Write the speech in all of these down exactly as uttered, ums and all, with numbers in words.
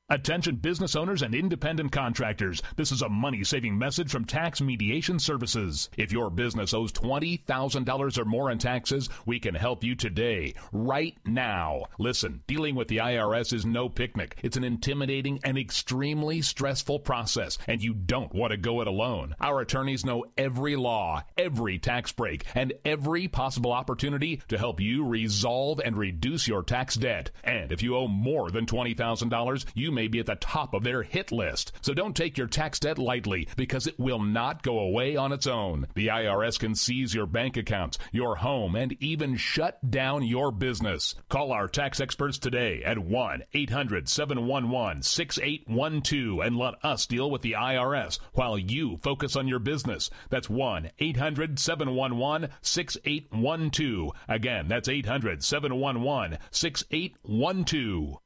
Attention business owners and independent contractors. This is a money-saving message from Tax Mediation Services. If your business owes twenty thousand dollars or more in taxes, we can help you today, right now. Listen, dealing with the I R S is no picnic. It's an intimidating and extremely stressful process, and you don't want to go it alone. Our attorneys know every law, every tax break, and every possible opportunity to help you resolve and reduce your tax debt. And if you owe more than twenty thousand dollars, you may be at the top of their hit list. So don't take your tax debt lightly, because it will not go away on its own. The I R S can seize your bank accounts, your home, and even shut down your business. Call our tax experts today at one eight hundred seven one one six eight one two and let us deal with the I R S while you focus on your business. That's one eight hundred seven one one six eight one two. Again, that's eight hundred seven one one six eight one two.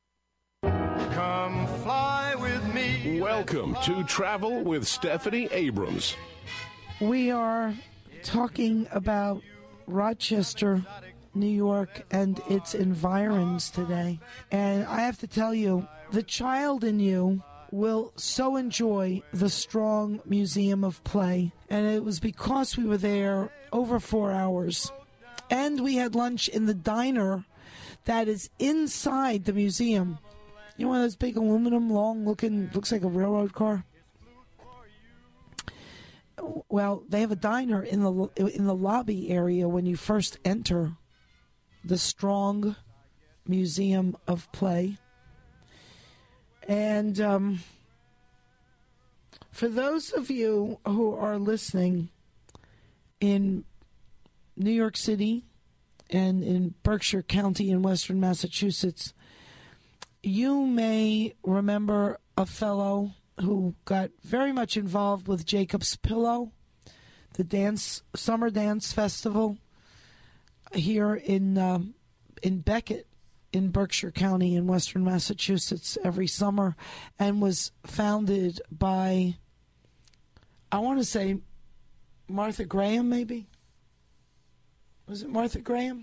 Come fly with me. Welcome to Travel with Stephanie Abrams. We are talking about Rochester, New York, and its environs today. And I have to tell you, the child in you will so enjoy the Strong Museum of Play. And it was because we were there over four hours. And we had lunch in the diner that is inside the museum. You know, one of those big aluminum, long-looking, looks like a railroad car? Well, they have a diner in the in the lobby area when you first enter the Strong Museum of Play. And um, for those of you who are listening in New York City and in Berkshire County in western Massachusetts, you may remember a fellow who got very much involved with Jacob's Pillow, the dance summer dance festival here in um, in Beckett in Berkshire County in western Massachusetts every summer, and was founded by, I want to say, Martha Graham, maybe? Was it Martha Graham?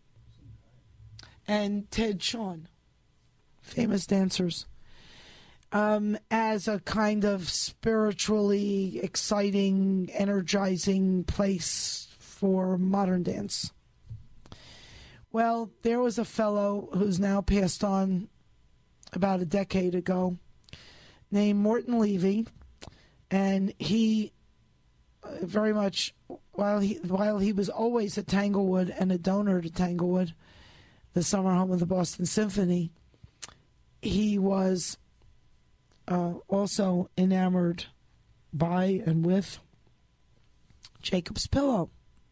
And Ted Shawn. Famous dancers, um, as a kind of spiritually exciting, energizing place for modern dance. Well, there was a fellow who's now passed on about a decade ago named Morton Levy, and he uh, very much, while he, while he was always at Tanglewood and a donor to Tanglewood, the summer home of the Boston Symphony, he was uh, also enamored by and with Jacob's Pillow.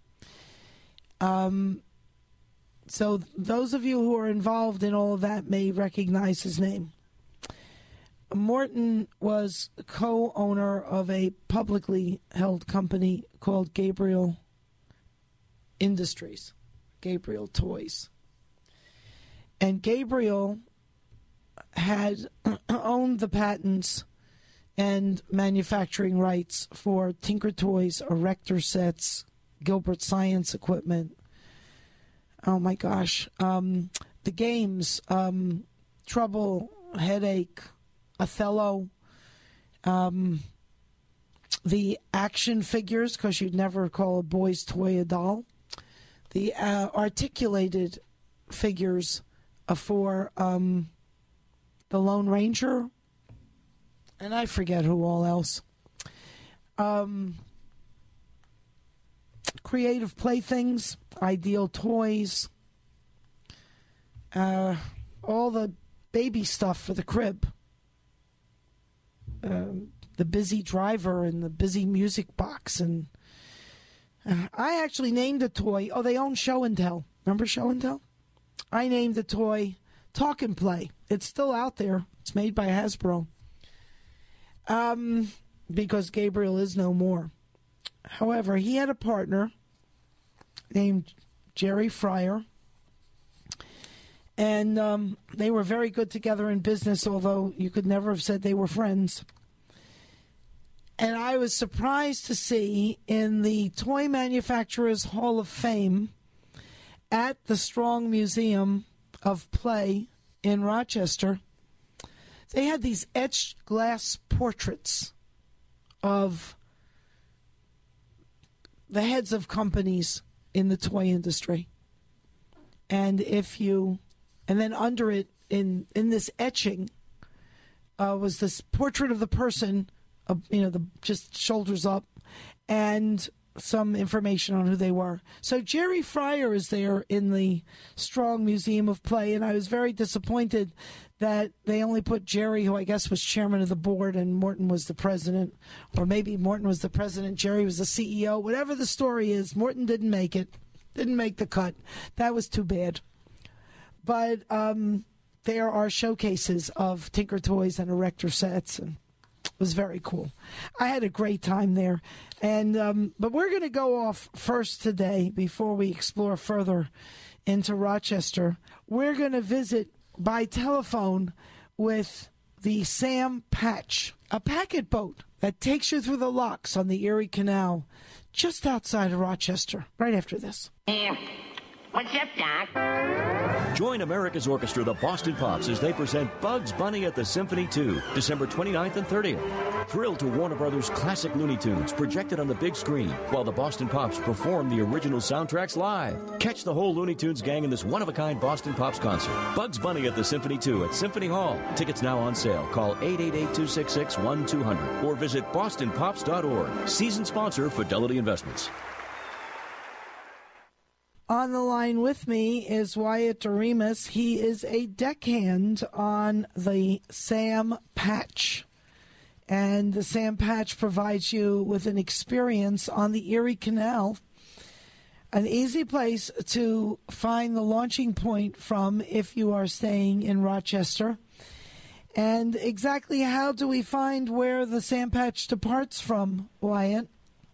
Um, so those of you who are involved in all of that may recognize his name. Morton was co-owner of a publicly held company called Gabriel Industries, Gabriel Toys. And Gabriel had owned the patents and manufacturing rights for Tinker Toys, Erector sets, Gilbert Science equipment. Oh my gosh. Um, the games, um, Trouble, Headache, Othello, um, the action figures, because you'd never call a boy's toy a doll, the uh, articulated figures for um, the Lone Ranger, and I forget who all else. Um, creative playthings, Ideal Toys, uh, all the baby stuff for the crib. Um, the Busy Driver and the Busy Music Box. And uh, I actually named a toy. Oh, they own Show and Tell. Remember Show and Tell? I named the toy Talk and Play. It's still out there. It's made by Hasbro. Um, because Gabriel is no more. However, he had a partner named Jerry Fryer. And um, they were very good together in business, although you could never have said they were friends. And I was surprised to see in the Toy Manufacturers Hall of Fame at the Strong Museum of Play in Rochester they had these etched glass portraits of the heads of companies in the toy industry. And if you, and then under it, in, in this etching, uh, was this portrait of the person, uh, you know, the just shoulders up, and some information on who they were. So Jerry Fryer is there in the Strong Museum of Play, and I was very disappointed that they only put Jerry, who I guess was chairman of the board, and Morton was the president, or maybe Morton was the president, Jerry was the C E O. Whatever the story is, Morton didn't make it, didn't make the cut. That was too bad. But um, there are showcases of Tinker Toys and Erector sets, and it was very cool. I had a great time there. And um, but we're going to go off first today before we explore further into Rochester. We're going to visit by telephone with the Sam Patch, a packet boat that takes you through the locks on the Erie Canal just outside of Rochester, right after this. Uh, what's up, Doc? Join America's Orchestra, the Boston Pops, as they present Bugs Bunny at the Symphony two, December twenty-ninth and thirtieth. Thrill to Warner Brothers' classic Looney Tunes projected on the big screen while the Boston Pops perform the original soundtracks live. Catch the whole Looney Tunes gang in this one-of-a-kind Boston Pops concert. Bugs Bunny at the Symphony two at Symphony Hall. Tickets now on sale. Call eight eight eight, two six six, one two zero zero or visit boston pops dot org. Season sponsor, Fidelity Investments. On the line with me is Wyatt Doremus. He is a deckhand on the Sam Patch. And the Sam Patch provides you with an experience on the Erie Canal, an easy place to find the launching point from if you are staying in Rochester. And exactly how do we find where the Sam Patch departs from, Wyatt?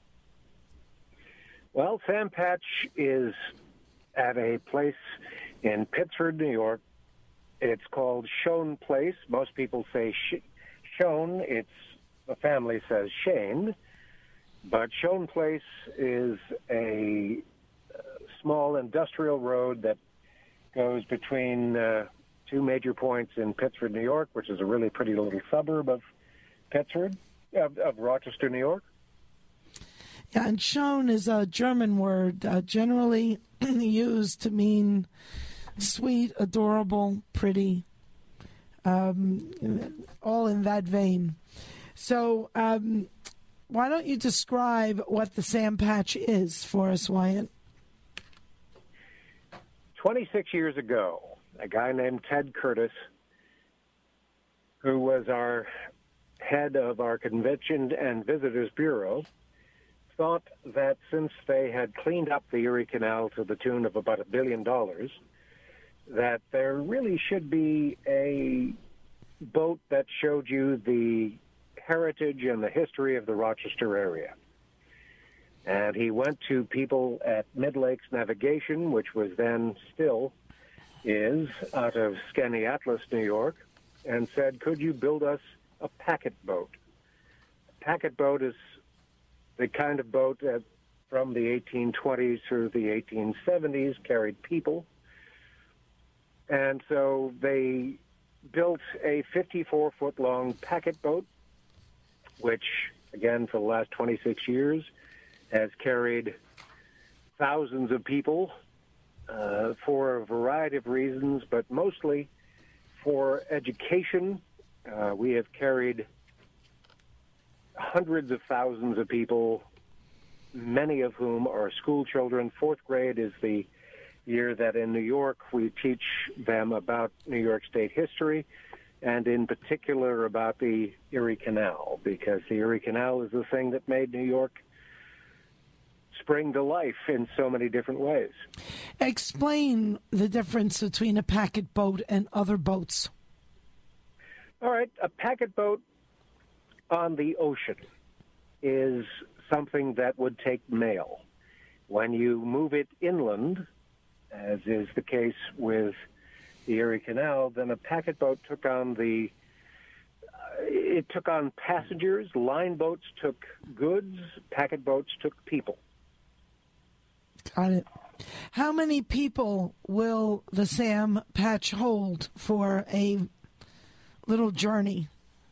Well, Sam Patch is at a place in Pittsford, New York. It's called Shone Place. Most people say Sh- Shone. It's the family says Shane. But Shone Place is a uh, small industrial road that goes between uh, two major points in Pittsford, New York, which is a really pretty little suburb of Pittsford, of, of Rochester, New York. Yeah, and Shone is a German word, uh, generally used to mean sweet, adorable, pretty, um, all in that vein. So um, why don't you describe what the Sam Patch is for us, Wyatt? twenty-six years ago, a guy named Ted Curtis, who was our head of our Convention and Visitors Bureau, thought that since they had cleaned up the Erie Canal to the tune of about a billion dollars, that there really should be a boat that showed you the heritage and the history of the Rochester area. And he went to people at Mid Lakes Navigation, which was then still is out of Skaneateles, New York, and said, could you build us a packet boat? A packet boat is the kind of boat that from the eighteen twenties through the eighteen seventies carried people. And so they built a fifty-four foot long packet boat, which, again, for the last twenty-six years, has carried thousands of people uh, for a variety of reasons, but mostly for education. Uh, we have carried hundreds of thousands of people, many of whom are school children. Fourth grade is the year that in New York we teach them about New York State history, and in particular about the Erie Canal, because the Erie Canal is the thing that made New York spring to life in so many different ways. Explain the difference between a packet boat and other boats. All right, a packet boat on the ocean is something that would take mail. When you move it inland, as is the case with the Erie Canal, then a packet boat took on the, uh, it took on passengers, line boats took goods, packet boats took people. Got it. How many people will the Sam Patch hold for a little journey?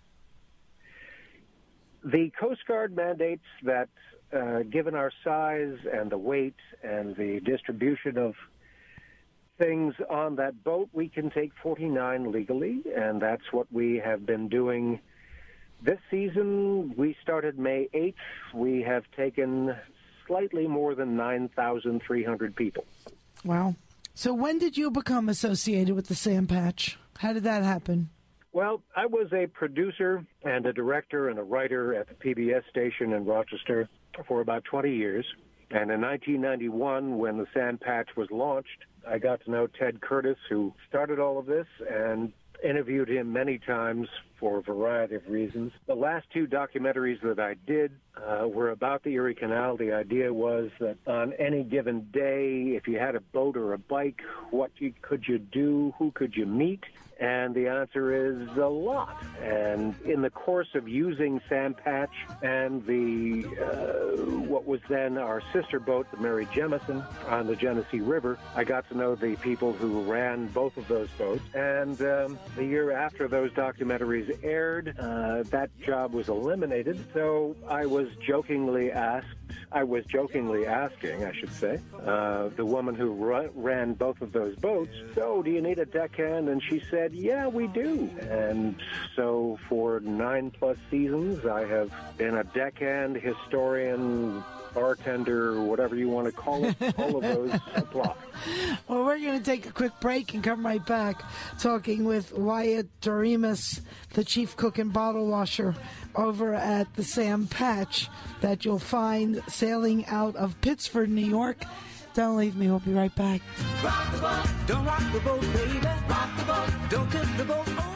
The Coast Guard mandates that, uh, given our size and the weight and the distribution of things on that boat, we can take forty-nine legally, and that's what we have been doing this season. We started May eighth. We have taken slightly more than nine thousand three hundred people. Wow. So when did you become associated with the Sam Patch? How did that happen? Well, I was a producer and a director and a writer at the P B S station in Rochester for about twenty years. And in nineteen ninety-one, when the Sam Patch was launched, I got to know Ted Curtis, who started all of this, and interviewed him many times for a variety of reasons. The last two documentaries that I did uh, were about the Erie Canal. The idea was that on any given day, if you had a boat or a bike, what you, could you do? Who could you meet? And the answer is a lot. And in the course of using Sam Patch and the uh, what was then our sister boat, the Mary Jemison, on the Genesee River, I got to know the people who ran both of those boats. And um, the year after those documentaries aired, uh, that job was eliminated. So I was jokingly asked, I was jokingly asking, I should say, uh, the woman who run, ran both of those boats, so do you need a deckhand? And she said, yeah, we do. And so for nine plus seasons, I have been a deckhand, historian, bartender, whatever you want to call it. All of those apply. Well, we're going to take a quick break and come right back talking with Wyatt Doremus, the chief cook and bottle washer over at the Sam Patch that you'll find sailing out of Pittsford, New York. Don't leave me. We'll be right back. Rock the boat, don't rock the boat, baby. Rock the boat, don't tip the boat over.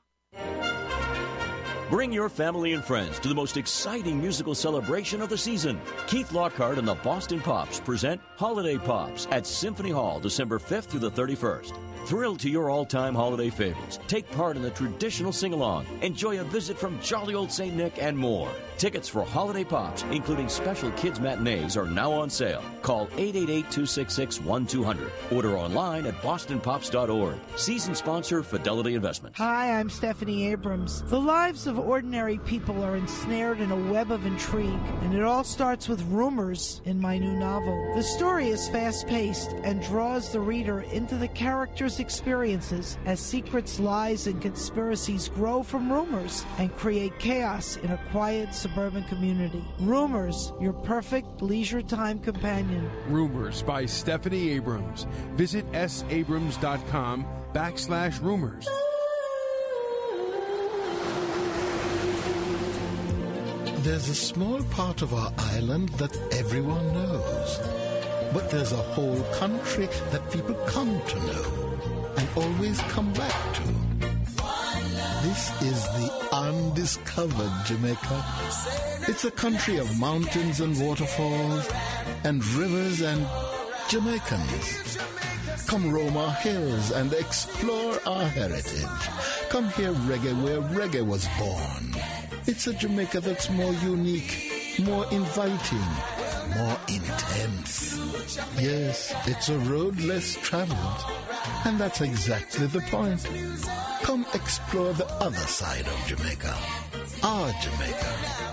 Bring your family and friends to the most exciting musical celebration of the season. Keith Lockhart and the Boston Pops present Holiday Pops at Symphony Hall, December fifth through the thirty-first. Thrilled to your all-time holiday favorites. Take part in the traditional sing-along. Enjoy a visit from jolly old Saint Nick and more. Tickets for Holiday Pops, including special kids matinees, are now on sale. Call eight eight eight, two six six, one two zero zero. Order online at boston pops dot org. Season sponsor, Fidelity Investments. Hi, I'm Stephanie Abrams. The lives of ordinary people are ensnared in a web of intrigue, and it all starts with rumors in my new novel. The story is fast-paced and draws the reader into the characters' experiences as secrets, lies, and conspiracies grow from rumors and create chaos in a quiet suburban community. Rumors, your perfect leisure time companion. Rumors by Stephanie Abrams. Visit s abrams dot com backslash rumors. There's a small part of our island that everyone knows. But there's a whole country that people come to know and always come back to. This is the undiscovered Jamaica. It's a country of mountains and waterfalls and rivers and Jamaicans. Come roam our hills and explore our heritage. Come hear reggae where reggae was born. It's a Jamaica that's more unique, more inviting, more intense. Yes, it's a road less traveled. And that's exactly the point. Come explore the other side of Jamaica. Our Jamaica.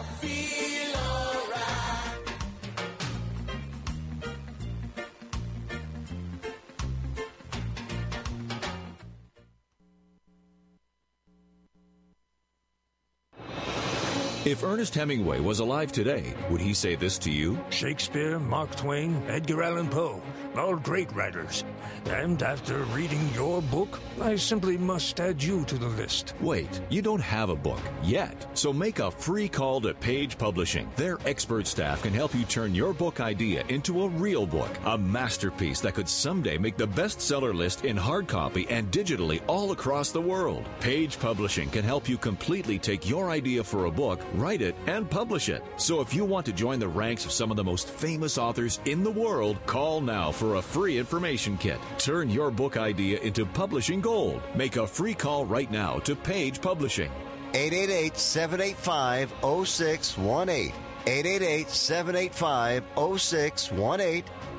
If Ernest Hemingway was alive today, would he say this to you? Shakespeare, Mark Twain, Edgar Allan Poe, all great writers. And after reading your book, I simply must add you to the list. Wait, you don't have a book yet. So make a free call to Page Publishing. Their expert staff can help you turn your book idea into a real book, a masterpiece that could someday make the bestseller list in hard copy and digitally all across the world. Page Publishing can help you completely take your idea for a book, write it, and publish it. So if you want to join the ranks of some of the most famous authors in the world, call now for a free information kit. Turn your book idea into publishing gold. Make a free call right now to Page Publishing. eight eight eight, seven eight five, zero six one eight. eight eight eight, seven eight five, zero six one eight.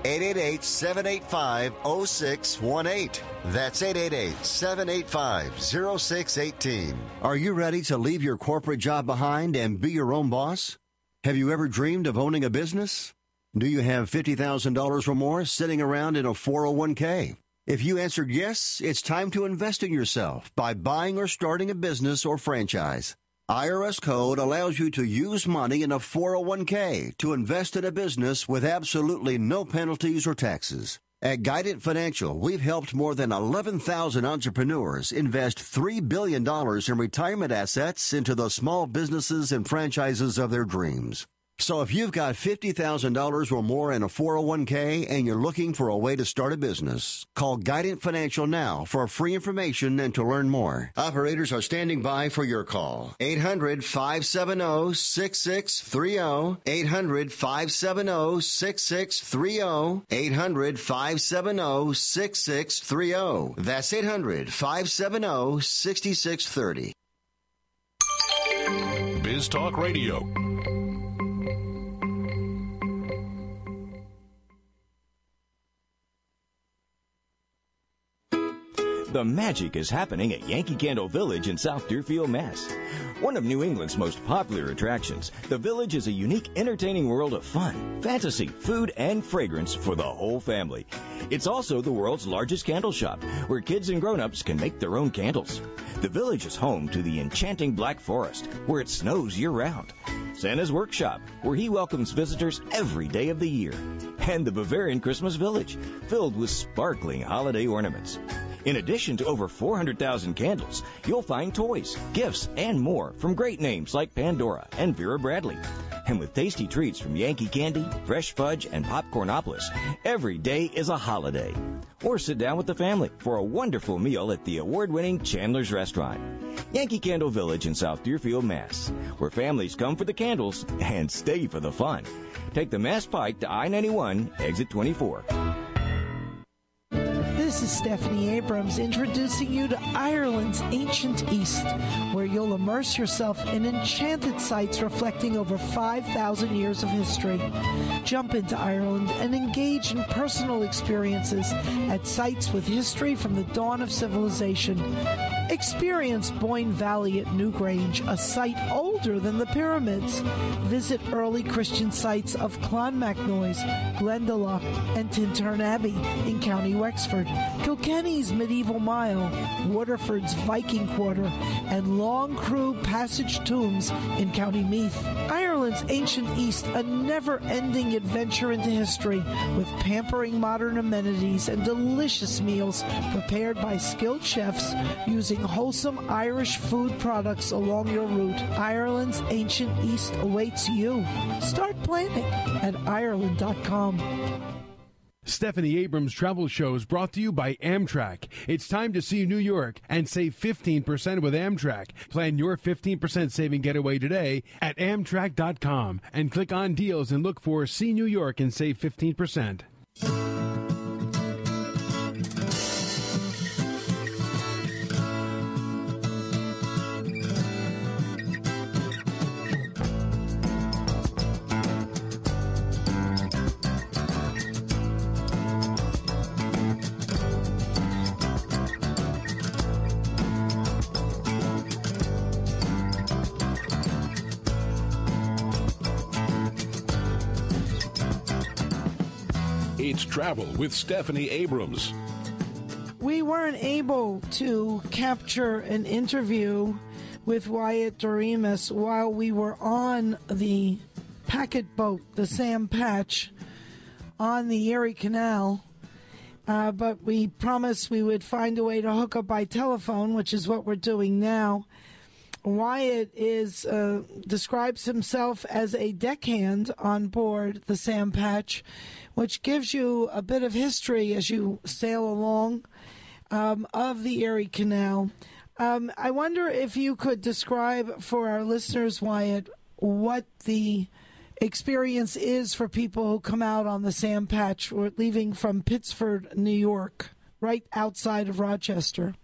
eight eight eight, seven eight five, zero six one eight. That's eight eight eight, seven eight five, zero six one eight. Are you ready to leave your corporate job behind and be your own boss? Have you ever dreamed of owning a business? Do you have fifty thousand dollars or more sitting around in a four oh one k? If you answered yes, it's time to invest in yourself by buying or starting a business or franchise. I R S Code allows you to use money in a four oh one k to invest in a business with absolutely no penalties or taxes. At Guidant Financial, we've helped more than eleven thousand entrepreneurs invest three billion dollars in retirement assets into the small businesses and franchises of their dreams. So if you've got fifty thousand dollars or more in a four oh one k and you're looking for a way to start a business, call Guidant Financial now for free information and to learn more. Operators are standing by for your call. eight hundred, five seven zero, six six three zero. eight hundred, five seven zero, six six three zero. eight hundred, five seven zero, six six three zero. That's eight hundred, five seven zero, six six three zero. Biz Talk Radio. The magic is happening at Yankee Candle Village in South Deerfield, Mass. One of New England's most popular attractions, the Village is a unique, entertaining world of fun, fantasy, food, and fragrance for the whole family. It's also the world's largest candle shop, where kids and grown-ups can make their own candles. The Village is home to the enchanting Black Forest, where it snows year-round. Santa's Workshop, where he welcomes visitors every day of the year. And the Bavarian Christmas Village, filled with sparkling holiday ornaments. In addition to over four hundred thousand candles, you'll find toys, gifts, and more from great names like Pandora and Vera Bradley. And with tasty treats from Yankee Candy, Fresh Fudge, and Popcornopolis, every day is a holiday. Or sit down with the family for a wonderful meal at the award-winning Chandler's Restaurant. Yankee Candle Village in South Deerfield, Mass., where families come for the candles and stay for the fun. Take the Mass Pike to I ninety-one, exit twenty-four. This is Stephanie Abrams introducing you to Ireland's ancient East, where you'll immerse yourself in enchanted sites reflecting over five thousand years of history. Jump into Ireland and engage in personal experiences at sites with history from the dawn of civilization. Experience Boyne Valley at Newgrange, a site older than the pyramids. Visit early Christian sites of Clonmacnoise, Glendalough, and Tintern Abbey in County Wexford, Kilkenny's Medieval Mile, Waterford's Viking Quarter, and Long Crew Passage Tombs in County Meath. Ireland's ancient East, a never-ending adventure into history with pampering modern amenities and delicious meals prepared by skilled chefs using wholesome Irish food products along your route. Ireland's ancient East awaits you. Start planning at Ireland dot com. Stephanie Abrams Travel Show is brought to you by Amtrak. It's time to see New York and save fifteen percent with Amtrak. Plan your fifteen percent saving getaway today at Amtrak dot com and click on deals and look for See New York and save fifteen percent. It's Travel with Stephanie Abrams. We weren't able to capture an interview with Wyatt Doremus while we were on the packet boat, the Sam Patch, on the Erie Canal. Uh, but we promised we would find a way to hook up by telephone, which is what we're doing now. Wyatt is uh, describes himself as a deckhand on board the Sam Patch, which gives you a bit of history as you sail along um, of the Erie Canal. Um, I wonder if you could describe for our listeners, Wyatt, what the experience is for people who come out on the Sam Patch. We're leaving from Pittsford, New York, right outside of Rochester.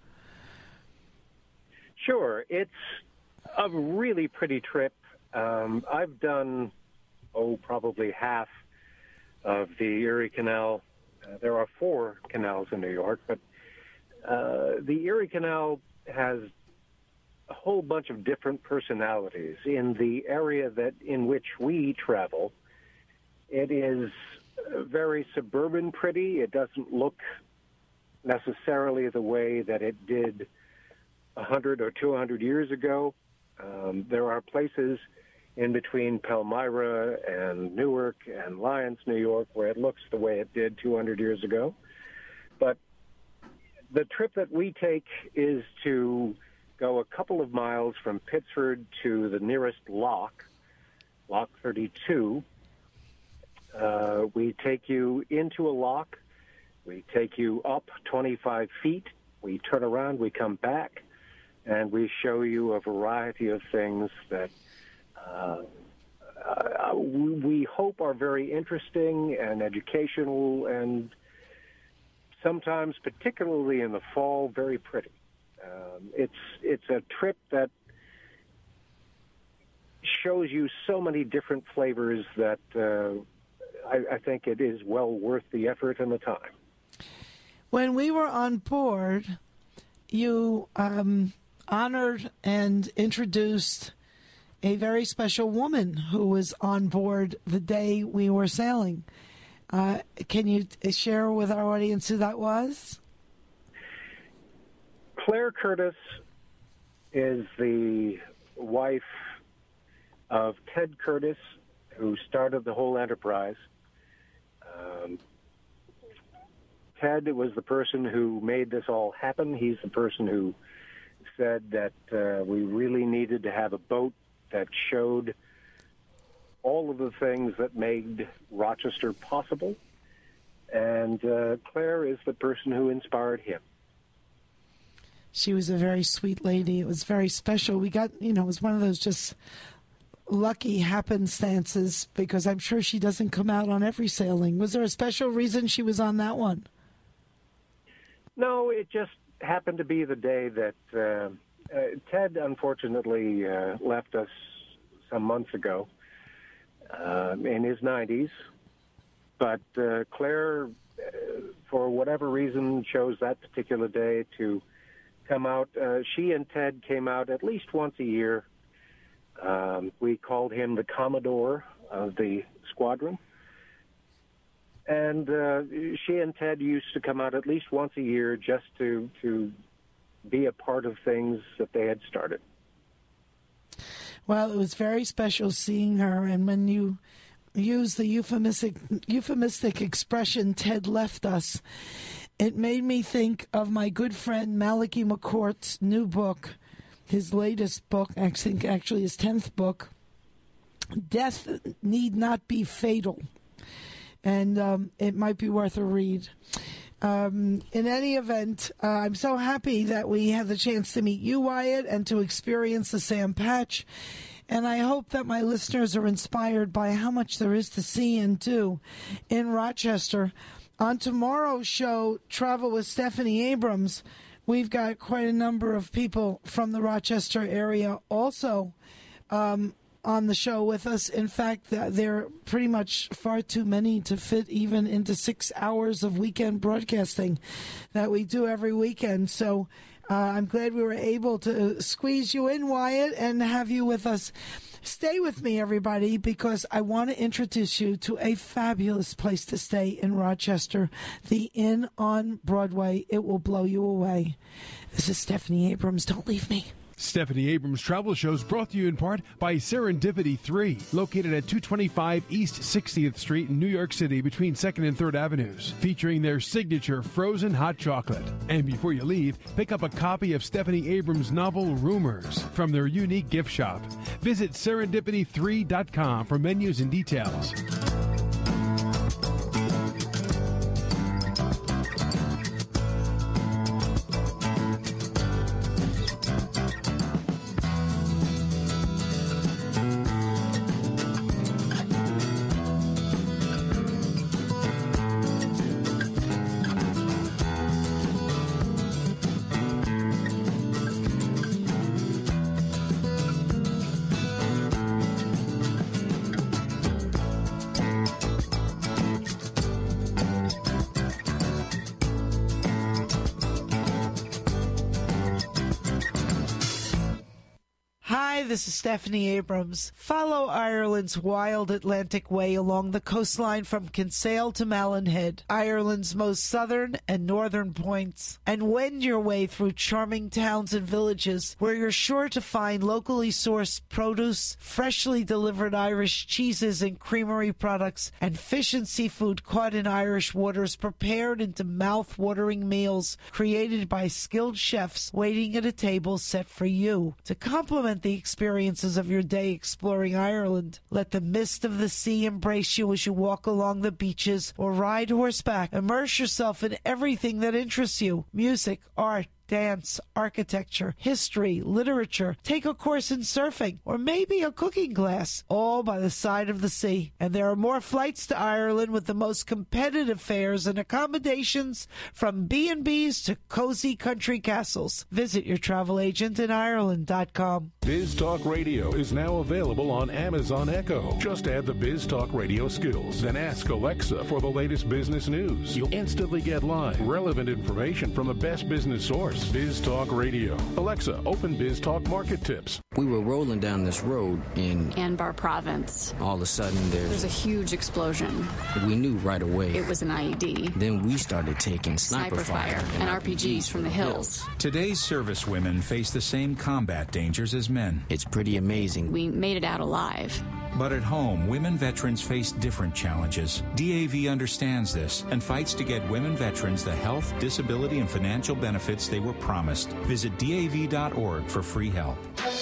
Sure. It's a really pretty trip. Um, I've done, oh, probably half of the Erie Canal. Uh, there are four canals in New York, but uh, the Erie Canal has a whole bunch of different personalities. In the area that in which we travel, it is very suburban pretty. It doesn't look necessarily the way that it did one hundred or two hundred years ago. Um, there are places in between Palmyra and Newark and Lyons, New York, where it looks the way it did two hundred years ago. But the trip that we take is to go a couple of miles from Pittsford to the nearest lock, Lock thirty-two. Uh, we take you into a lock. We take you up twenty-five feet. We turn around, we come back, and we show you a variety of things that uh, uh, we hope are very interesting and educational, and sometimes, particularly in the fall, very pretty. Um, it's it's a trip that shows you so many different flavors that uh, I, I think it is well worth the effort and the time. When we were on board, you um, honored and introduced a very special woman who was on board the day we were sailing. Uh, can you share with our audience who that was? Claire Curtis is the wife of Ted Curtis, who started the whole enterprise. Um, Ted was the person who made this all happen. He's the person who said that uh, we really needed to have a boat that showed all of the things that made Rochester possible. And uh, Claire is the person who inspired him. She was a very sweet lady. It was very special. We got, you know, it was one of those just lucky happenstances, because I'm sure she doesn't come out on every sailing. Was there a special reason she was on that one? No, it just happened to be the day that uh, uh, Ted, unfortunately, uh, left us some months ago uh, in his nineties. But uh, Claire, uh, for whatever reason, chose that particular day to come out. Uh, she and Ted came out at least once a year. Um, we called him the Commodore of the squadron. And uh, she and Ted used to come out at least once a year just to, to be a part of things that they had started. Well, it was very special seeing her. And when you use the euphemistic, euphemistic expression, Ted left us, it made me think of my good friend Malachi McCourt's new book, his latest book, I think actually his tenth book, Death Need Not Be Fatal. And um, it might be worth a read. Um, in any event, uh, I'm so happy that we had the chance to meet you, Wyatt, and to experience the Sam Patch. And I hope that my listeners are inspired by how much there is to see and do in Rochester. On tomorrow's show, Travel with Stephanie Abrams, we've got quite a number of people from the Rochester area also um, on the show with us. In fact, they're pretty much far too many to fit even into six hours of weekend broadcasting that we do every weekend. So uh, I'm glad we were able to squeeze you in, Wyatt, and have you with us. Stay with me, everybody, because I want to introduce you to a fabulous place to stay in Rochester, the Inn on Broadway. It will blow you away. This is Stephanie Abrams. Don't leave me. Stephanie Abrams Travel Shows brought to you in part by Serendipity three, located at two twenty-five East sixtieth Street in New York City between second and third Avenues, featuring their signature frozen hot chocolate. And before you leave, pick up a copy of Stephanie Abrams' novel Rumors from their unique gift shop. Visit serendipity three dot com for menus and details. Hi, this is Stephanie Abrams. Follow Ireland's wild Atlantic way along the coastline from Kinsale to Malin-Head, Ireland's most southern and northern points, and wend your way through charming towns and villages where you're sure to find locally sourced produce, freshly delivered Irish cheeses and creamery products, and fish and seafood caught in Irish waters prepared into mouth-watering meals created by skilled chefs waiting at a table set for you. To complement the experiences of your day exploring Ireland, let the mist of the sea embrace you as you walk along the beaches or ride horseback. Immerse yourself in everything that interests you: music, art, dance, architecture, history, literature. Take a course in surfing or maybe a cooking class, all by the side of the sea. And there are more flights to Ireland with the most competitive fares and accommodations from B and B's to cozy country castles. Visit your travel agent in Ireland dot com. Biz Talk Radio is now available on Amazon Echo. Just add the Biz Talk Radio skills, then ask Alexa for the latest business news. You'll instantly get live, relevant information from the best business source. Biz Talk Radio. Alexa, open Biz Talk Market Tips. We were rolling down this road in Anbar Province. All of a sudden there's... There's a huge explosion. We knew right away. It was an I E D. Then we started taking sniper, sniper fire, fire and, and R P Gs from the hills. Today's service women face the same combat dangers as men. It's pretty amazing. We made it out alive. But at home, women veterans face different challenges. D A V understands this and fights to get women veterans the health, disability, and financial benefits they were promised. Visit D A V dot org for free help.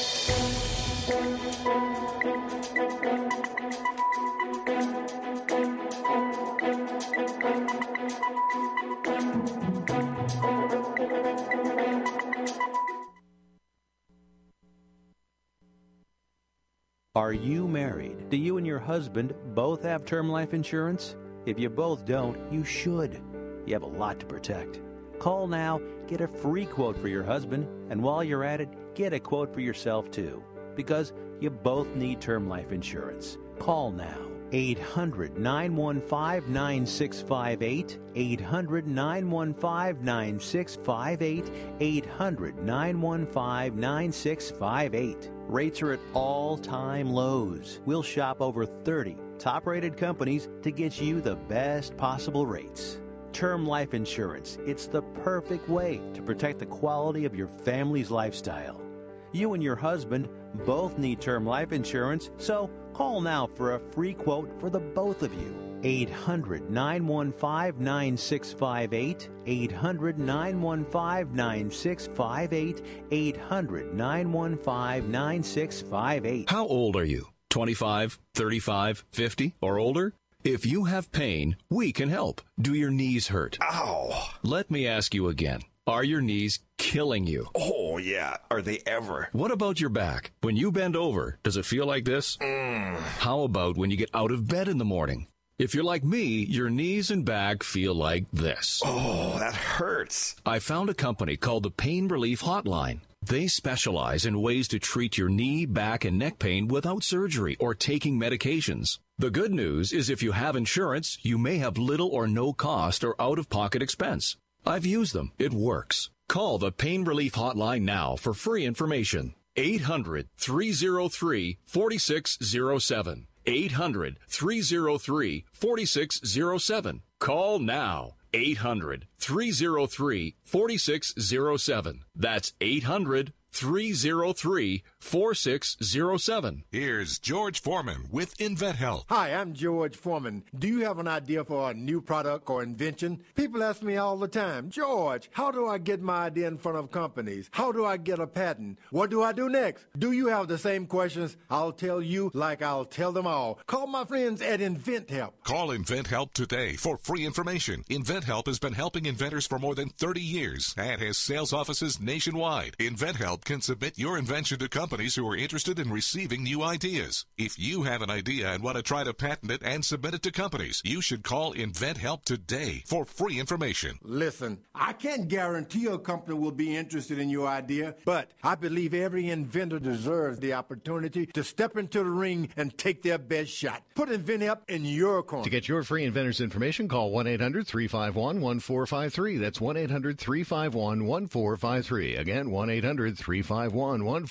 Are you married? Do you and your husband both have term life insurance? If you both don't, you should. You have a lot to protect. Call now, get a free quote for your husband, and while you're at it, get a quote for yourself too. Because you both need term life insurance. Call now. eight hundred, nine one five, nine six five eight. eight hundred, nine one five, nine six five eight. eight hundred, nine one five, nine six five eight. Rates are at all-time lows. We'll shop over thirty top-rated companies to get you the best possible rates. Term life insurance. It's the perfect way to protect the quality of your family's lifestyle. You and your husband both need term life insurance, so call now for a free quote for the both of you. eight hundred, nine one five, nine six five eight. eight hundred, nine one five, nine six five eight. eight hundred, nine one five, nine six five eight. How old are you? twenty-five, thirty-five, fifty, or older? If you have pain, we can help. Do your knees hurt? Ow! Let me ask you again. Are your knees killing you? Oh, yeah. Are they ever? What about your back? When you bend over, does it feel like this? Mm. How about when you get out of bed in the morning? If you're like me, your knees and back feel like this. Oh, that hurts. I found a company called the Pain Relief Hotline. They specialize in ways to treat your knee, back, and neck pain without surgery or taking medications. The good news is if you have insurance, you may have little or no cost or out-of-pocket expense. I've used them. It works. Call the Pain Relief Hotline now for free information. eight hundred, three oh three, four six oh seven. eight hundred, three oh three, four six oh seven. Call now. eight hundred, three oh three, four six oh seven. That's eight hundred, three oh three, four six oh seven. Here's George Foreman with InventHelp. Hi, I'm George Foreman. Do you have an idea for a new product or invention? People ask me all the time, George, how do I get my idea in front of companies? How do I get a patent? What do I do next? Do you have the same questions? I'll tell you like I'll tell them all. Call my friends at InventHelp. Call InventHelp today for free information. InventHelp has been helping inventors for more than thirty years and has sales offices nationwide. InventHelp can submit your invention to companies who are interested in receiving new ideas. If you have an idea and want to try to patent it and submit it to companies, you should call InventHelp today for free information. Listen, I can't guarantee a company will be interested in your idea, but I believe every inventor deserves the opportunity to step into the ring and take their best shot. Put InventHelp in your corner. To get your free inventor's information, call one eight hundred, three five one, one four five three. That's one eight hundred, three five one, one four five three. Again, one eight hundred, three five one, one four five three.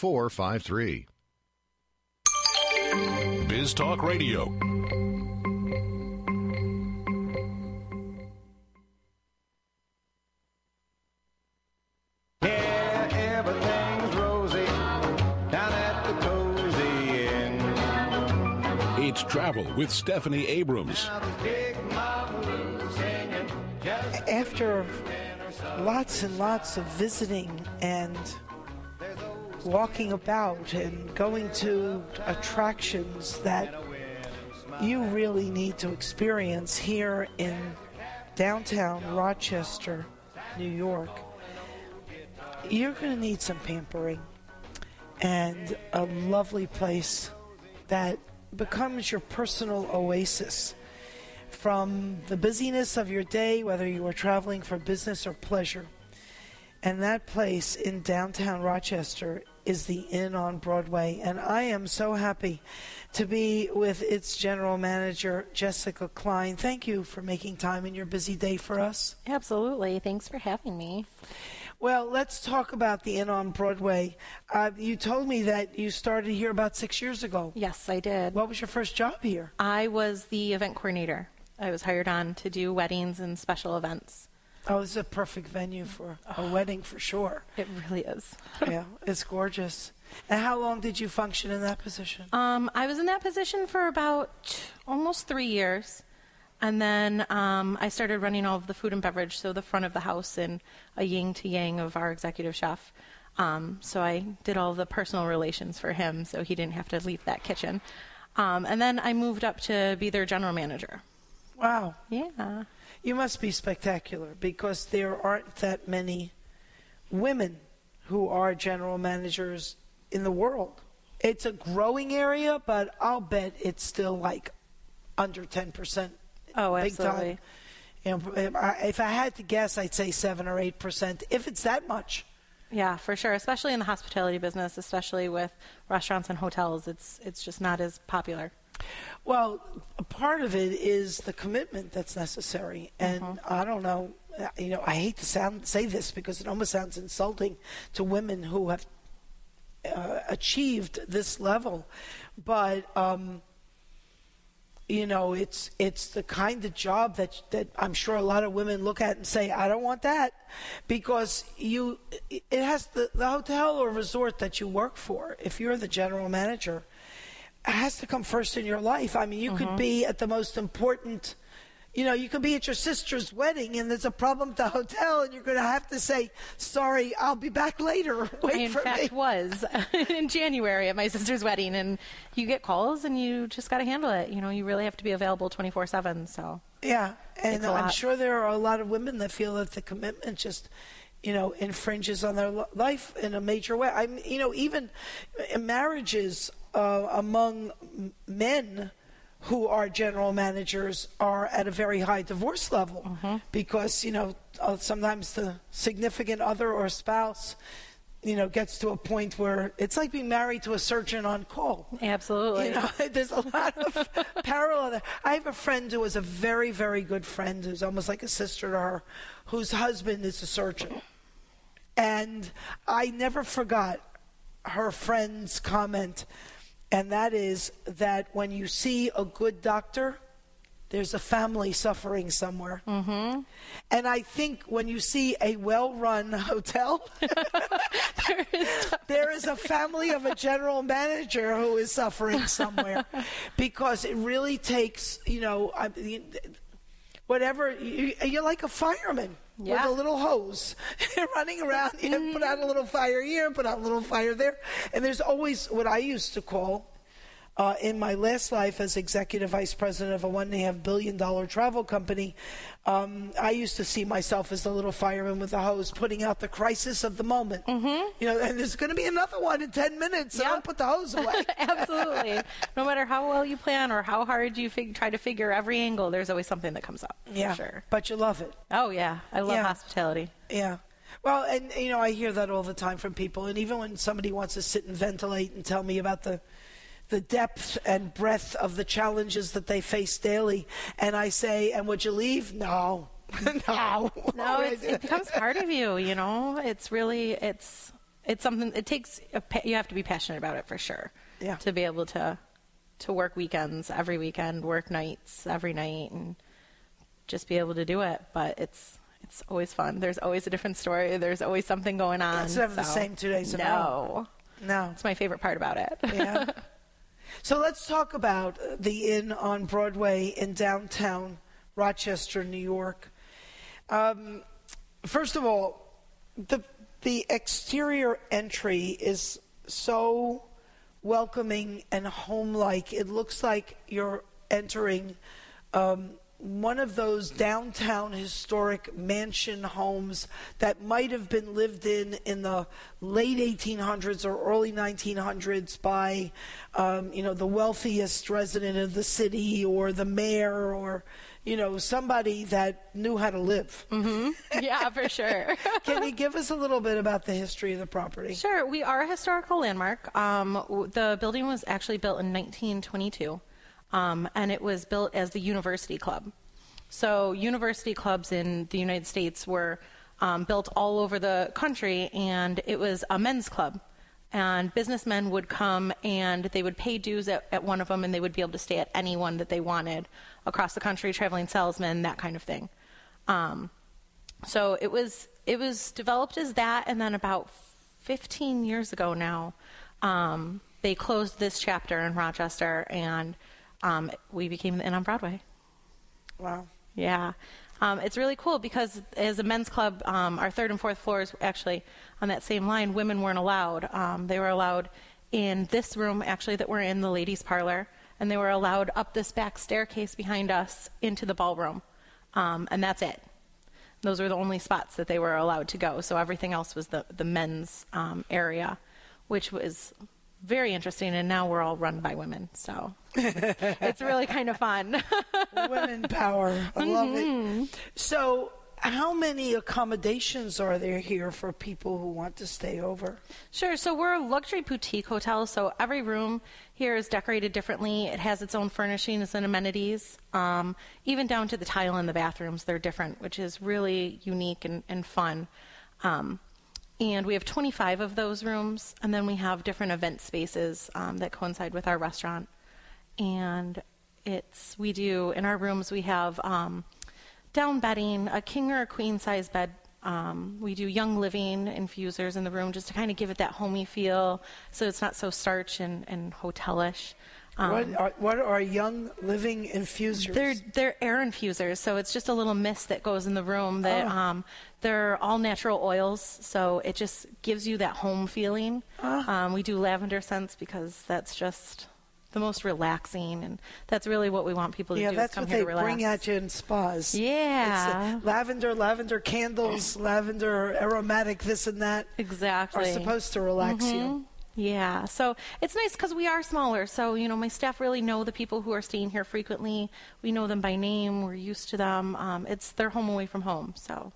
five three. Biz Talk Radio. Yeah, everything's rosy down at the Cozy Inn. It's Travel with Stephanie Abrams. After lots and lots of visiting and walking about and going to attractions that you really need to experience here in downtown Rochester, New York, you're going to need some pampering and a lovely place that becomes your personal oasis from the busyness of your day, whether you are traveling for business or pleasure. And that place in downtown Rochester is the Inn on Broadway. And I am so happy to be with its general manager, Jessica Klein. Thank you for making time in your busy day for us. Absolutely. Thanks for having me. Well, let's talk about the Inn on Broadway. Uh, you told me that you started here about six years ago. Yes, I did. What was your first job here? I was the event coordinator. I was hired on to do weddings and special events. Oh, this is a perfect venue for a oh, wedding for sure. It really is. Yeah, it's gorgeous. And how long did you function in that position? Um, I was in that position for about almost three years. And then um, I started running all of the food and beverage, so the front of the house and a yin to yang of our executive chef. Um, so I did all the personal relations for him, so he didn't have to leave that kitchen. Um, and then I moved up to be their general manager. Wow. Yeah. You must be spectacular because there aren't that many women who are general managers in the world. It's a growing area, but I'll bet it's still like under ten percent. Oh, big absolutely. Time. You know, if I, if I had to guess, I'd say seven or eight percent, if it's that much. Yeah, for sure. Especially in the hospitality business, especially with restaurants and hotels, it's it's just not as popular. Well, a part of it is the commitment that's necessary, and mm-hmm. I don't know. You know, I hate to sound say this because it almost sounds insulting to women who have uh, achieved this level, but. Um, You know, it's it's the kind of job that that I'm sure a lot of women look at and say, I don't want that, because you it has the, the hotel or resort that you work for. If you're the general manager, it has to come first in your life. I mean, you mm-hmm. could be at the most important. You know, you could be at your sister's wedding and there's a problem at the hotel and you're going to have to say, sorry, I'll be back later. Wait I, in for fact, me. was in January at my sister's wedding, and you get calls and you just got to handle it. You know, you really have to be available twenty-four seven. So yeah, and I'm lot. sure there are a lot of women that feel that the commitment just, you know, infringes on their life in a major way. I mean, you know, even marriages uh, among men who are general managers are at a very high divorce level mm-hmm. because, you know, uh, sometimes the significant other or spouse, you know, gets to a point where it's like being married to a surgeon on call. Absolutely. You know, there's a lot of parallel there. I have a friend who is a very, very good friend who's almost like a sister to her, whose husband is a surgeon. And I never forgot her friend's comment, and that is that when you see a good doctor, there's a family suffering somewhere. Mm-hmm. And I think when you see a well-run hotel, there, is there is a family of a general manager who is suffering somewhere. Because it really takes, you know, I mean, whatever, you, you're like a fireman. Yeah. With a little hose running around, you know, put out a little fire here, put out a little fire there. And there's always what I used to call, uh, in my last life as executive vice president of a one and a half billion dollar travel company, um, I used to see myself as the little fireman with the hose putting out the crisis of the moment. Mm-hmm. You know, and there's going to be another one in ten minutes, so yep. don't put the hose away. Absolutely. No matter how well you plan or how hard you fig- try to figure every angle, there's always something that comes up. Yeah, for sure. But you love it. Oh, yeah. I love yeah. hospitality. Yeah. Well, and, you know, I hear that all the time from people. And even when somebody wants to sit and ventilate and tell me about the the depth and breadth of the challenges that they face daily, and I say, and would you leave? No. no. No, it's, it becomes part of you, you know. It's really, it's it's something. It takes a, pa- you have to be passionate about it for sure. Yeah. To be able to to work weekends every weekend, work nights every night, and just be able to do it. But it's it's always fun. There's always a different story. There's always something going on. It's never the so- same two days in a No. row. No. It's my favorite part about it. Yeah. So let's talk about the Inn on Broadway in downtown Rochester, New York. Um, first of all, the the exterior entry is so welcoming and home-like. It looks like you're entering um, one of those downtown historic mansion homes that might have been lived in in the late eighteen hundreds or early nineteen hundreds by, um, you know, the wealthiest resident of the city or the mayor or, you know, somebody that knew how to live. Mm-hmm. Yeah, for sure. Can you give us a little bit about the history of the property? Sure. We are a historical landmark. Um, w- the building was actually built in nineteen twenty-two, um, and it was built as the University Club. So university clubs in the United States were um, built all over the country, and it was a men's club. And businessmen would come and they would pay dues at, at one of them, and they would be able to stay at any one that they wanted across the country, traveling salesmen, that kind of thing. Um, so it was it was developed as that, and then about fifteen years ago now, um, they closed this chapter in Rochester, and um, we became the Inn on Broadway. Wow. Yeah. Um, it's really cool because as a men's club, um, our third and fourth floors, actually, on that same line, women weren't allowed. Um, they were allowed in this room, actually, that we're in, the ladies' parlor, and they were allowed up this back staircase behind us into the ballroom, um, and that's it. Those were the only spots that they were allowed to go, so everything else was the, the men's um, area, which was very interesting, and now we're all run by women, so it's really kind of fun. Women power. I love Mm-hmm. it. So how many accommodations are there here for people who want to stay over? Sure. So we're a luxury boutique hotel, so every room here is decorated differently. It has its own furnishings and amenities, um, even down to the tile in the bathrooms. They're different, which is really unique and, and fun. Um, and we have twenty-five of those rooms, and then we have different event spaces um, that coincide with our restaurant. And it's we do, in our rooms, we have um, down bedding, a king or a queen size bed. Um, we do young living infusers in the room just to kind of give it that homey feel, so it's not so starch and, and hotelish. Um, what, are, what are young living infusers? They're they're air infusers, so it's just a little mist that goes in the room. That Oh. um, they're all natural oils, so it just gives you that home feeling. Um, we do lavender scents because that's just the most relaxing, and that's really what we want people to yeah, do. that's is come what here they to relax. bring at you in spas. Yeah. It's, uh, lavender, lavender candles, lavender aromatic this and that. Exactly. Are supposed to relax Mhm. you. Yeah, so it's nice because we are smaller. So, you know, my staff really know the people who are staying here frequently. We know them by name. We're used to them. Um, it's their home away from home. So,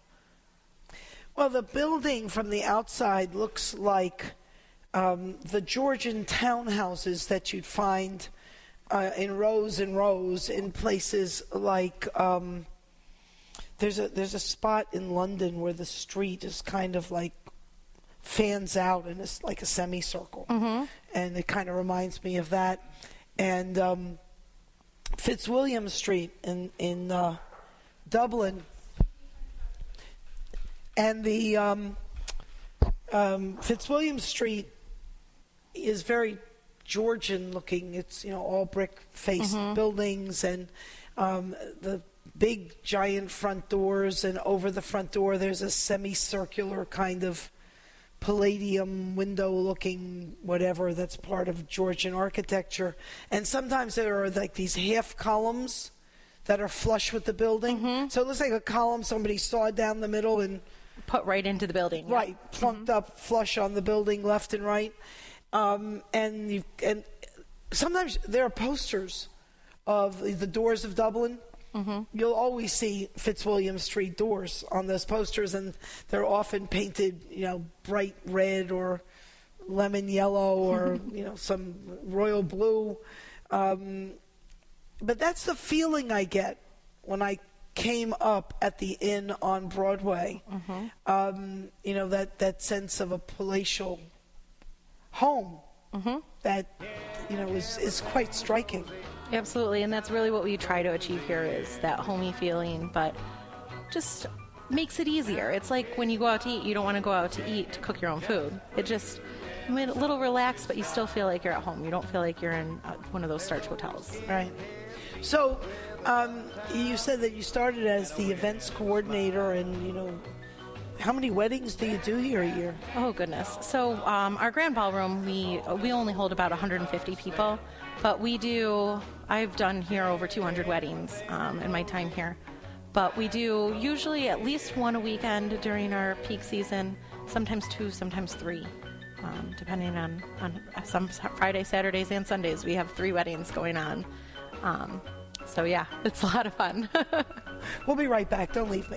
Well, the building from the outside looks like um, the Georgian townhouses that you'd find uh, in rows and rows in places like um, there's a there's a spot in London where the street is kind of like fans out and it's like a semicircle, mm-hmm. and it kind of reminds me of that. And um, Fitzwilliam Street in in uh, Dublin, and the um, um, Fitzwilliam Street is very Georgian looking. It's, you know, all brick faced Mhm. buildings, and um, the big giant front doors, and over the front door there's a semicircular kind of palladium window looking whatever that's part of Georgian architecture. And sometimes there are like these half columns that are flush with the building. Mm-hmm. So it looks like a column somebody sawed down the middle and put right into the building. yeah. Right, plunked up flush on the building left and right. Um, and you, and sometimes there are posters of the doors of Dublin. Mm-hmm. You'll always see Fitzwilliam Street doors on those posters, and they're often painted, you know, bright red or lemon yellow or, you know, some royal blue. Um, but that's the feeling I get when I came up at the Inn on Broadway. Mm-hmm. Um, you know, that, that sense of a palatial home mm-hmm. that, you know, is, is quite striking. Absolutely, and that's really what we try to achieve here is that homey feeling, but just makes it easier. It's like when you go out to eat, you don't want to go out to eat to cook your own food. It just made it a little relaxed, but you still feel like you're at home. You don't feel like you're in uh, one of those starch hotels. Right. So, um, you said that you started as the events coordinator, and, you know, how many weddings do you do here a year? Oh, goodness. So, um, our grand ballroom, we we only hold about one hundred fifty people, but we do, I've done here over two hundred weddings um, in my time here. But we do usually at least one a weekend during our peak season, sometimes two, sometimes three. Um, depending on, on some Fridays, Saturdays, and Sundays, we have three weddings going on. Um, so, yeah, it's a lot of fun. We'll be right back. Don't leave me.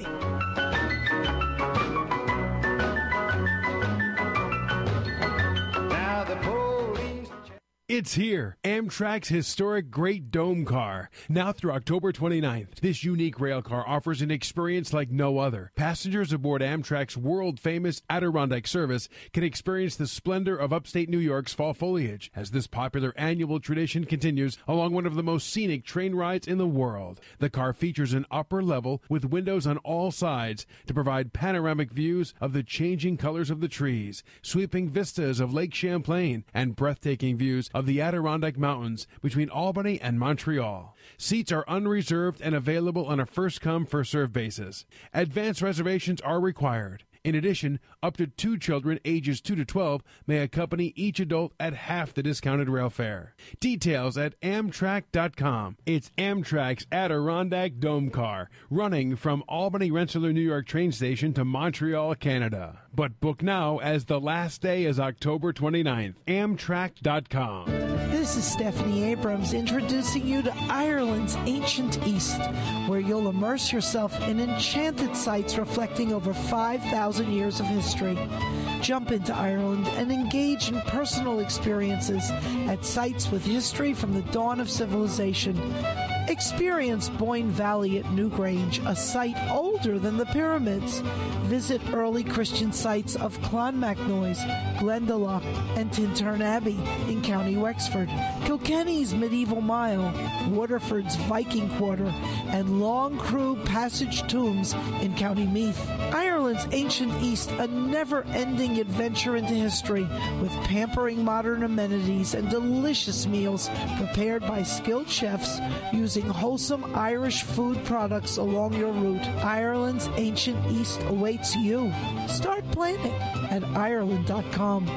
Now the police... It's here. Amtrak's historic Great Dome Car. Now through October twenty-ninth. This unique rail car offers an experience like no other. Passengers aboard Amtrak's world-famous Adirondack service can experience the splendor of upstate New York's fall foliage as this popular annual tradition continues along one of the most scenic train rides in the world. The car features an upper level with windows on all sides to provide panoramic views of the changing colors of the trees, sweeping vistas of Lake Champlain, and breathtaking views of the Adirondack Mountains between Albany and Montreal. Seats are unreserved and available on a first-come, first-served basis. Advance reservations are required. In addition, up to two children ages two to twelve may accompany each adult at half the discounted rail fare. Details at Amtrak dot com. It's Amtrak's Adirondack Dome Car, running from Albany Rensselaer, New York train station to Montreal, Canada. But book now, as the last day is October twenty-ninth. Amtrak dot com. This is Stephanie Abrams introducing you to Ireland's ancient East, where you'll immerse yourself in enchanted sites reflecting over five thousand years of history. Jump into Ireland and engage in personal experiences at sites with history from the dawn of civilization. Experience Boyne Valley at Newgrange, a site older than the pyramids. Visit early Christian sites of Clonmacnoise, Glendalough, and Tintern Abbey in County Wexford, Kilkenny's Medieval Mile, Waterford's Viking Quarter, and Long Crew Passage Tombs in County Meath. Ireland's ancient East, a never-ending adventure into history with pampering modern amenities and delicious meals prepared by skilled chefs using wholesome Irish food products along your route. Ireland's ancient East awaits you. Start planning at Ireland dot com.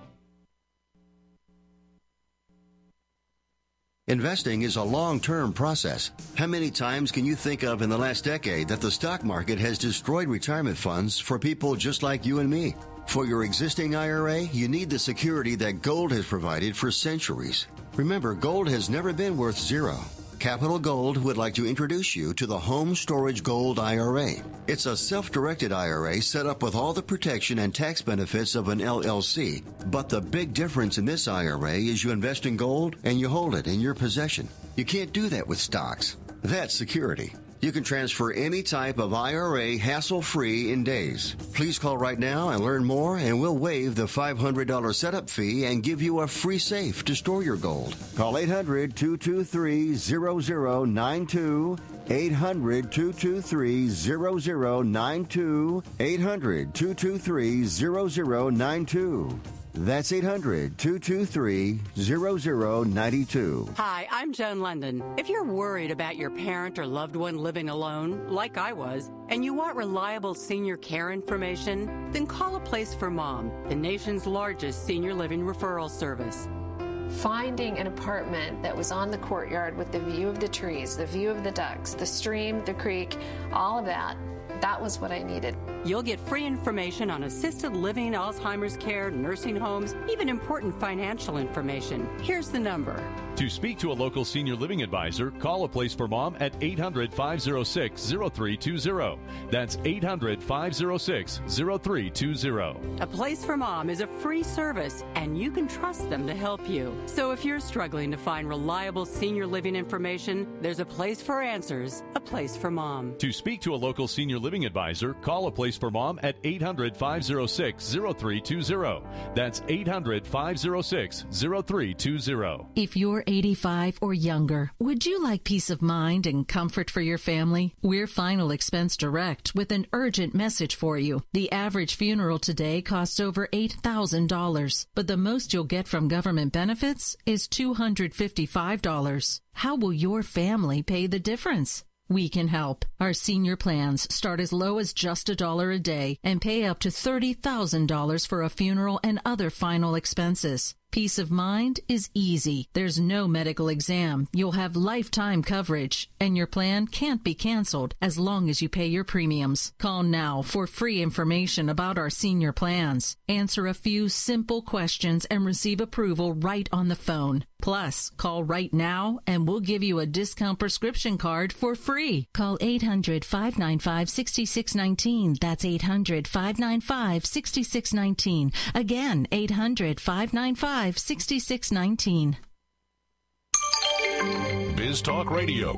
Investing is a long-term process. How many times can you think of in the last decade that the stock market has destroyed retirement funds for people just like you and me? For your existing I R A, you need the security that gold has provided for centuries. Remember, gold has never been worth zero. Capital Gold would like to introduce you to the Home Storage Gold I R A. It's a self-directed I R A set up with all the protection and tax benefits of an L L C. But the big difference in this I R A is you invest in gold and you hold it in your possession. You can't do that with stocks. That's security. You can transfer any type of I R A hassle-free in days. Please call right now and learn more, and we'll waive the five hundred dollars setup fee and give you a free safe to store your gold. Call eight hundred, two two three, zero zero nine two, eight hundred, two two three, zero zero nine two, eight hundred, two two three, zero zero nine two. That's eight hundred, two two three, zero zero nine two. Hi, I'm Joan London. If you're worried about your parent or loved one living alone, like I was, and you want reliable senior care information, then call A Place for Mom, the nation's largest senior living referral service. Finding an apartment that was on the courtyard with the view of the trees, the view of the ducks, the stream, the creek, all of that, that was what I needed. You'll get free information on assisted living, Alzheimer's care, nursing homes, even important financial information. Here's the number. To speak to a local senior living advisor, call A Place for Mom at eight hundred, five oh six, oh three two oh. That's eight hundred, five oh six, oh three two oh. A Place for Mom is a free service, and you can trust them to help you. So if you're struggling to find reliable senior living information, there's a place for answers, A Place for Mom. To speak to a local senior living advisor, call A Place for Mom at eight hundred, five oh six, oh three two oh. That's eight hundred, five oh six, oh three two oh. If you're eighty-five or younger, would you like peace of mind and comfort for your family? We're Final Expense Direct with an urgent message for you. The average funeral today costs over eight thousand dollars, but the most you'll get from government benefits is two hundred fifty-five dollars. How will your family pay the difference? We can help. Our senior plans start as low as just a dollar a day and pay up to thirty thousand dollars for a funeral and other final expenses. Peace of mind is easy. There's no medical exam. You'll have lifetime coverage, and your plan can't be canceled as long as you pay your premiums. Call now for free information about our senior plans. Answer a few simple questions and receive approval right on the phone. Plus, call right now and we'll give you a discount prescription card for free. Call eight hundred, five nine five, six six one nine. That's eight hundred, five nine five, six six one nine. Again, eight hundred, five nine five, six six one nine. Biz Talk Radio.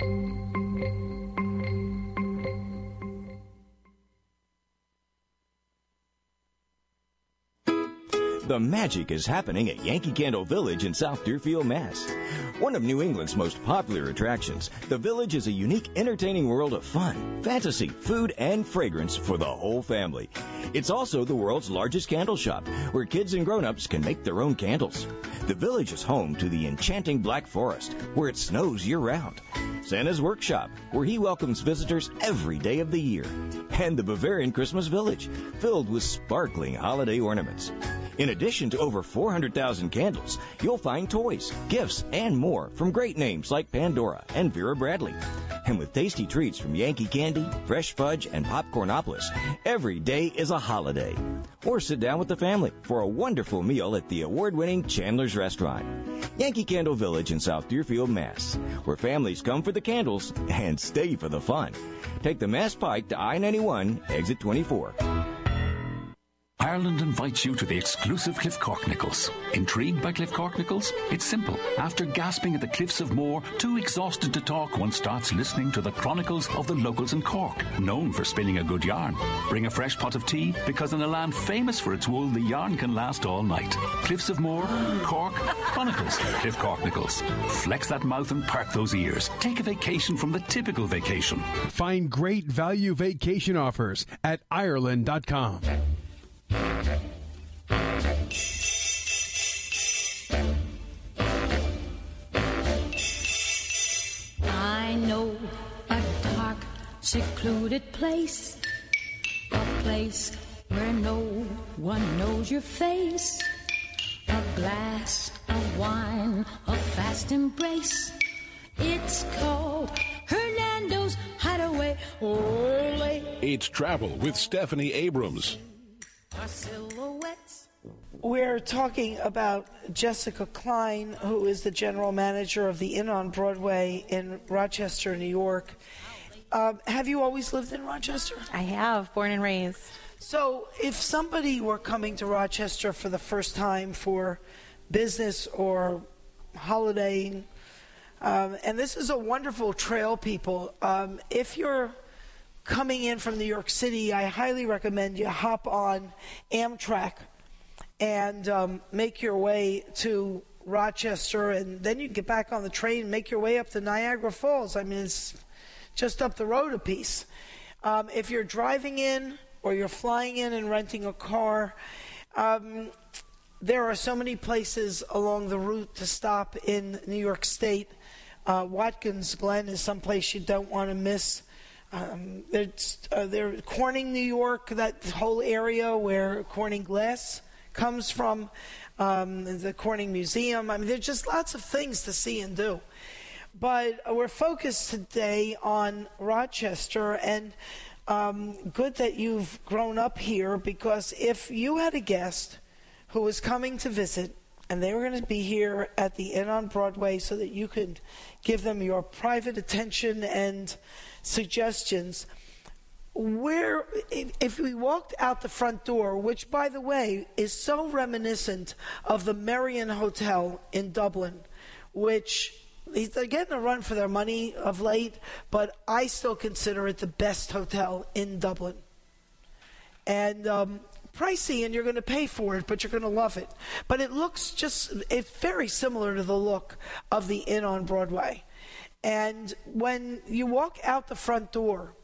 The magic is happening at Yankee Candle Village in South Deerfield, Mass. One of New England's most popular attractions, the Village is a unique, entertaining world of fun, fantasy, food, and fragrance for the whole family. It's also the world's largest candle shop, where kids and grown-ups can make their own candles. The Village is home to the enchanting Black Forest, where it snows year-round. Santa's Workshop, where he welcomes visitors every day of the year. And the Bavarian Christmas Village, filled with sparkling holiday ornaments. In addition to over four hundred thousand candles, you'll find toys, gifts, and more from great names like Pandora and Vera Bradley. And with tasty treats from Yankee Candy, Fresh Fudge, and Popcornopolis, every day is a holiday. Or sit down with the family for a wonderful meal at the award-winning Chandler's Restaurant. Yankee Candle Village in South Deerfield, Mass., where families come for the candles and stay for the fun. Take the Mass Pike to I ninety-one, exit twenty-four. Ireland invites you to the exclusive Cliff Corknickles. Intrigued by Cliff Corknickles? It's simple. After gasping at the cliffs of Moher, too exhausted to talk, one starts listening to the chronicles of the locals in Cork, known for spinning a good yarn. Bring a fresh pot of tea, because in a land famous for its wool, the yarn can last all night. Cliffs of Moher, Cork, Chronicles, Cliff Corknickles. Flex that mouth and park those ears. Take a vacation from the typical vacation. Find great value vacation offers at Ireland dot com. I know a dark, secluded place, a place where no one knows your face, a glass of wine, a fast embrace. It's called Hernando's Hideaway. Ole. It's Travel with Stephanie Abrams. We're talking about Jessica Klein, who is the general manager of the Inn on Broadway in Rochester, New York. Uh, have you always lived in Rochester? I have, born and raised. So if somebody were coming to Rochester for the first time for business or holidaying, um, and this is a wonderful trail, people, um, if you're coming in from New York City, I highly recommend you hop on Amtrak and um, make your way to Rochester, and then you get back on the train and make your way up to Niagara Falls. I mean, it's just up the road a piece. Um, if you're driving in or you're flying in and renting a car, um, there are so many places along the route to stop in New York State. Uh, Watkins Glen is someplace you don't want to miss. Um, there's, uh, there, Corning, New York, that whole area where Corning Glass comes from, um, the Corning Museum. I mean, there's just lots of things to see and do. But we're focused today on Rochester, and um, good that you've grown up here, because if you had a guest who was coming to visit and they were going to be here at the Inn on Broadway so that you could give them your private attention and suggestions, where, if, if we walked out the front door, which, by the way, is so reminiscent of the Merrion Hotel in Dublin, which they're getting a run for their money of late, but I still consider it the best hotel in Dublin. And um, pricey, and you're going to pay for it, but you're going to love it. But it looks just, it's very similar to the look of the Inn on Broadway. And when you walk out the front door,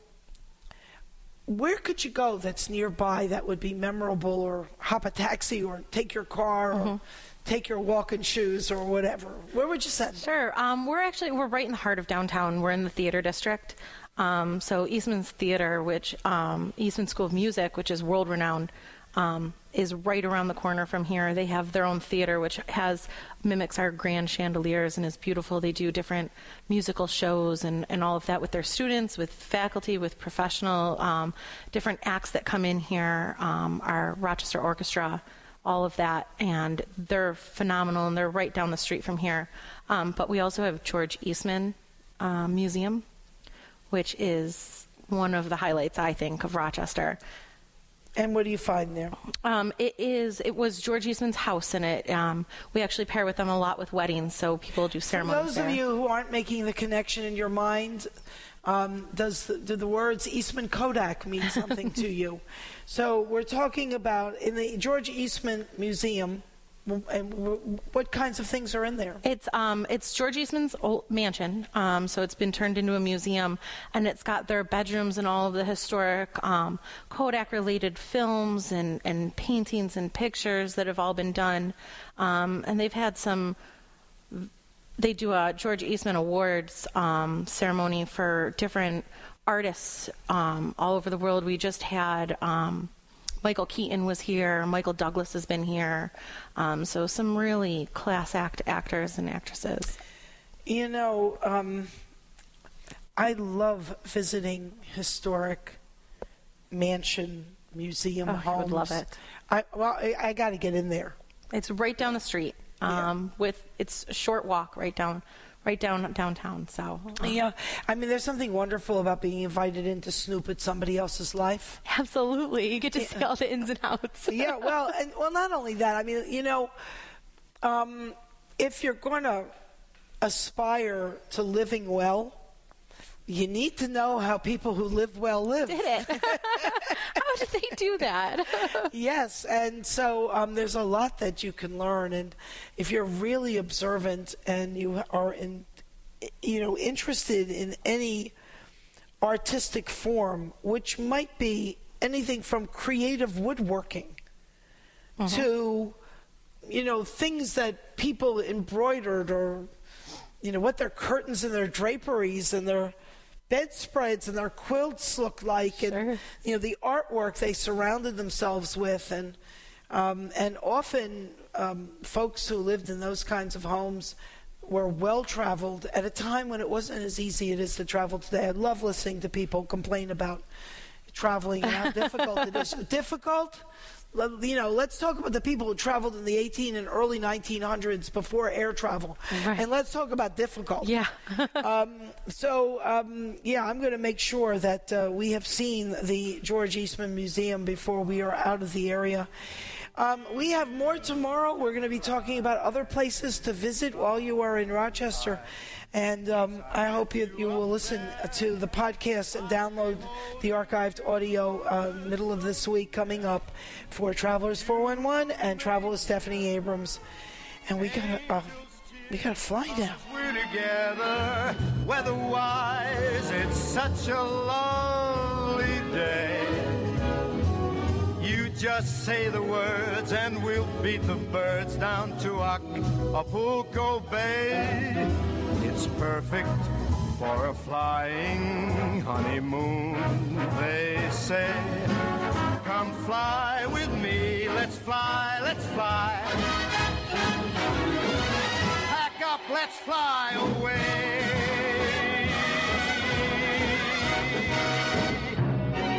where could you go that's nearby that would be memorable, or hop a taxi, or take your car, mm-hmm. or take your walking shoes, or whatever? Where would you send? Sure. Um, we're actually, we're right in the heart of downtown. We're in the theater district. Um, so Eastman's Theater, which um, Eastman School of Music, which is world renowned, um, is right around the corner from here. They have their own theater, which has mimics our grand chandeliers and is beautiful. They do different musical shows and, and all of that with their students, with faculty, with professional, um, different acts that come in here, um, our Rochester Orchestra, all of that, and they're phenomenal, and they're right down the street from here. Um, but we also have George Eastman uh, Museum, which is one of the highlights, I think, of Rochester. And what do you find there? Um, it is. It was George Eastman's house, and it. Um, we actually pair with them a lot with weddings, so people do ceremonies. For those there. of you who aren't making the connection in your mind, um, does the, do the words Eastman Kodak mean something to you? So we're talking about in the George Eastman Museum. And what kinds of things are in there? It's um, it's George Eastman's old mansion, um, so it's been turned into a museum, and it's got their bedrooms and all of the historic um, Kodak-related films and, and paintings and pictures that have all been done. Um, and they've had some. They do a George Eastman Awards um, ceremony for different artists um, all over the world. We just had. Um, Michael Keaton was here. Michael Douglas has been here. Um, so some really class act actors and actresses. You know, um, I love visiting historic mansion museum oh, homes. I would love it. I, well, I, I got to get in there. It's right down the street. Um, yeah. With it's a short walk right down. Right down downtown, so. Yeah, I mean, there's something wonderful about being invited in to snoop at somebody else's life. Absolutely, you get to see all the ins and outs. Yeah, well, and well, not only that. I mean, you know, um, if you're going to aspire to living well, you need to know how people who live well live. Did it? How did they do that? Yes, and so um, there's a lot that you can learn, and if you're really observant and you are in, you know, interested in any artistic form, which might be anything from creative woodworking mm-hmm. to, you know, things that people embroidered, or, you know, what their curtains and their draperies and their bedspreads and their quilts look like, sure. and you know the artwork they surrounded themselves with, and um, and often um, folks who lived in those kinds of homes were well traveled at a time when it wasn't as easy it is to travel today. I love listening to people complain about traveling and how difficult it is. Difficult? You know, let's talk about the people who traveled in the eighteen and early nineteen hundreds before air travel. Right. And let's talk about difficult. Yeah. um, so, um, yeah, I'm going to make sure that uh, we have seen the George Eastman Museum before we are out of the area. Um, we have more tomorrow. We're going to be talking about other places to visit while you are in Rochester. And um, I hope you, you will listen to the podcast and download the archived audio uh, middle of this week coming up for Travelers four one one and Travel with Stephanie Abrams. And we gotta uh, we gotta fly now. We're together, weather-wise, it's such a lovely day. You just say the words and we'll beat the birds down to Acapulco Bay. It's perfect for a flying honeymoon, they say. Come fly with me, let's fly, let's fly. Pack up, let's fly away.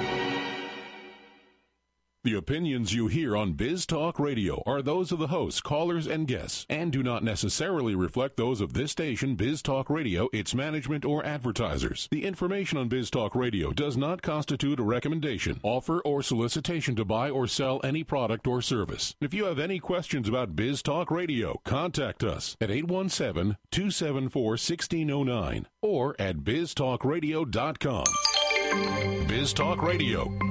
The opinions you hear on Biz Talk Radio are those of the hosts, callers, and guests, and do not necessarily reflect those of this station, Biz Talk Radio, its management, or advertisers. The information on Biz Talk Radio does not constitute a recommendation, offer, or solicitation to buy or sell any product or service. If you have any questions about Biz Talk Radio, contact us at eight one seven, two seven four, one six zero nine or at biz talk radio dot com. Biz Talk Radio,